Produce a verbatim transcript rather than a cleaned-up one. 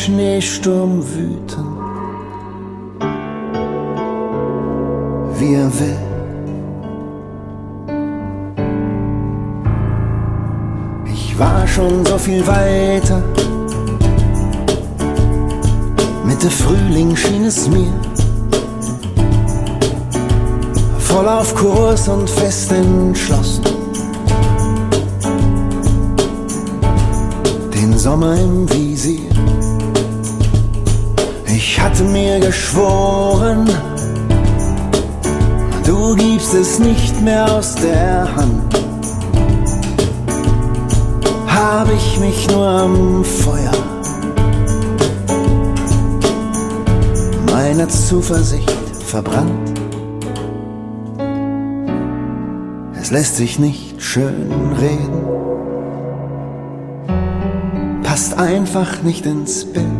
Schneesturm wüten, wie er will. Ich war schon so viel weiter, Mitte Frühling schien es mir, voll auf Kurs und fest entschlossen, den Sommer im Visier. Ich hatte mir geschworen, du gibst es nicht mehr aus der Hand. Hab ich mich nur am Feuer meiner Zuversicht verbrannt. Es lässt sich nicht schön reden, passt einfach nicht ins Bild.